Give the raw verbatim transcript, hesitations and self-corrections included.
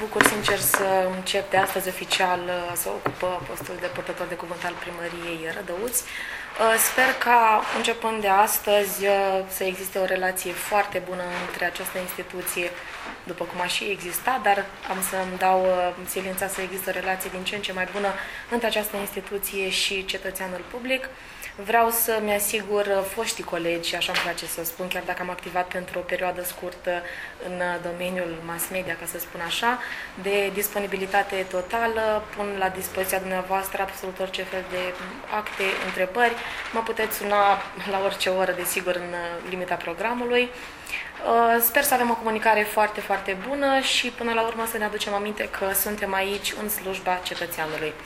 bucur sincer să încep de astăzi oficial să ocup postul de purtător de cuvânt al primăriei Rădăuți. Sper ca, începând de astăzi, să existe o relație foarte bună între această instituție, după cum a și exista, dar am să-mi dau silința să există o relație din ce în ce mai bună între această instituție și cetățeanul public. Vreau să-mi asigur foștii colegi, așa îmi place să spun, chiar dacă am activat pentru o perioadă scurtă în domeniul mass media, ca să spun așa, de disponibilitate totală, pun la dispoziția dumneavoastră absolut orice fel de acte, întrebări. Mă puteți suna la orice oră, desigur, în limita programului. Sper să avem o comunicare foarte, foarte bună și până la urmă să ne aducem aminte că suntem aici în slujba cetățeanului.